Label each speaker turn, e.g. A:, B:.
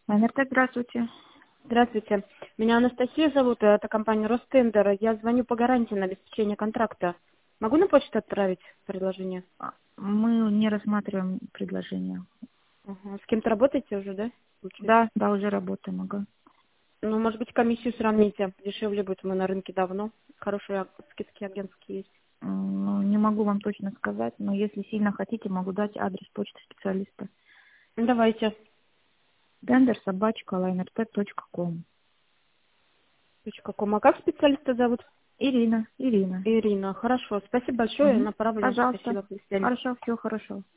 A: НРТ, здравствуйте.
B: Здравствуйте. Меня Анастасия зовут, это компания Ростендер. Я звоню по гарантии на обеспечение контракта. Могу на почту отправить предложение?
A: Мы не рассматриваем предложения.
B: Ага. С кем-то работаете уже, да? Получается?
A: Да, уже работаем, ага.
B: Ну, может быть, комиссию сравните. Дешевле будет, мы на рынке давно. Хорошие скидки агентские есть.
A: Ну, не могу вам точно сказать, но если сильно хотите, могу дать адрес почты специалиста.
B: Ну, давайте.
A: dender@linertech.com.
B: .ком. А как специалиста зовут?
A: Ирина.
B: Ирина. Хорошо. Спасибо большое.
A: Угу.
B: Направлю.
A: Пожалуйста.
B: Спасибо. До свидания.
A: Хорошо, все хорошо.